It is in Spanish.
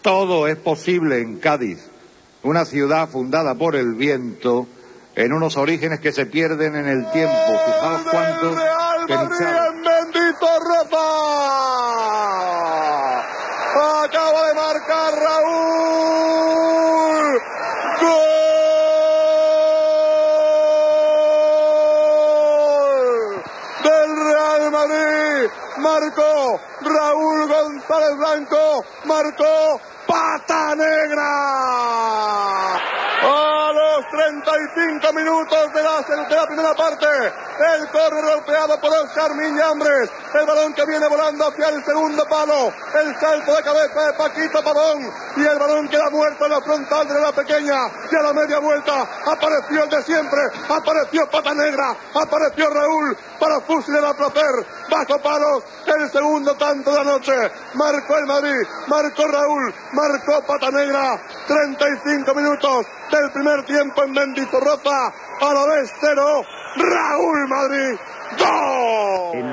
Todo es posible en Cádiz, una ciudad fundada por el viento, en unos orígenes que se pierden en el tiempo. Fijaos cuánto Real Madrid en Mendizorroza. Acaba de marcar Raúl. ¡Gol! Del Real Madrid. Marcó Raúl González Blanco. Marcó Pata Negra. A los 35 minutos de la primera parte, el córner golpeado por Óscar Miñambres, el balón que viene volando hacia el segundo palo, el salto de cabeza de Paquito Pavón, y el balón queda muerto en la frontal de la pequeña, y a la media vuelta apareció el de siempre, apareció Pata Negra, apareció Raúl para fusilar a placer, bajo palos, el segundo tanto de la noche, marcó el Madrid, marcó Raúl, marcó Pata Negra, 35 minutos del primer tiempo en Mendizorroza, a la vez 0, Raúl Madrid, ¡gol!